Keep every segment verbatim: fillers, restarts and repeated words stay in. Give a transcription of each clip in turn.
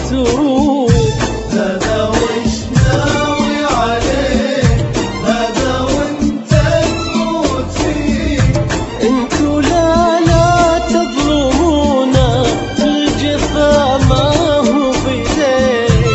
تروح. هذا وش ناوي عليه، هذا وانت تموت فيه. انتو لا لا تظلمونا، الجفا ما هو بيديه.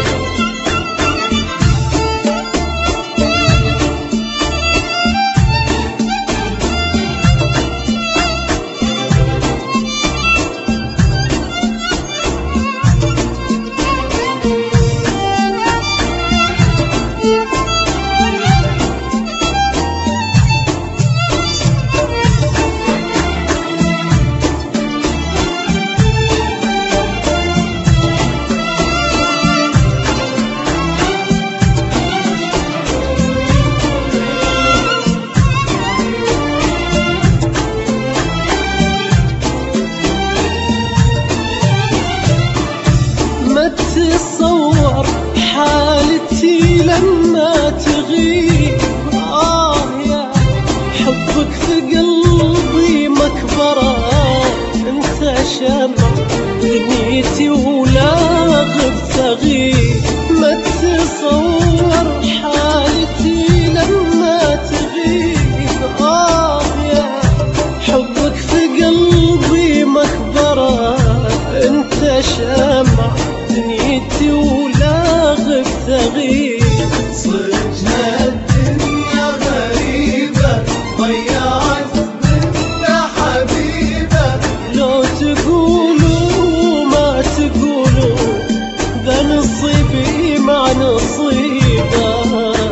ما تتصور حالتي لما تغيب، آه يا حبك في قلبي مكبرة. انت شمع دنيتي ولا غبت أغيب. ما تتصور حالتي لما تغيب، آه يا حبك في قلبي مكبرة. انت شمع دنيتي ولا غبت أغيب. صرنا الدنيا غريبة، ضيعت منا حبيبة. لو تقولوا ما تقولوا، ذا نصيبي مع نصيبه.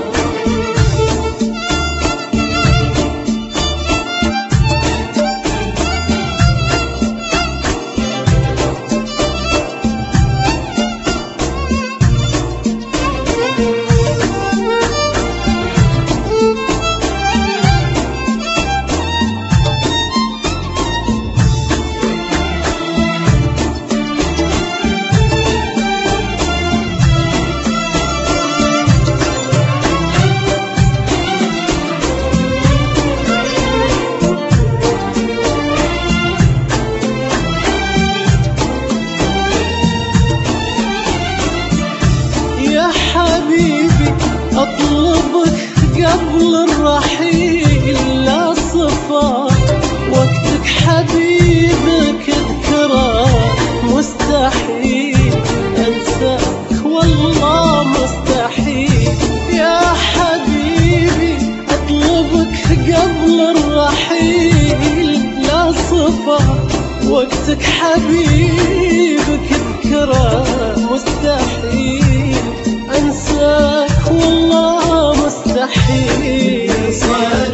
حبيبي أطلبك قبل الرحيل، لا صفا وقتك حبيبك اذكره. مستحيل أنساك والله مستحيل. يا حبيبي أطلبك قبل الرحيل، لا صفا وقتك حبيبك اذكره. مستحيل أنساك والله مستحيل.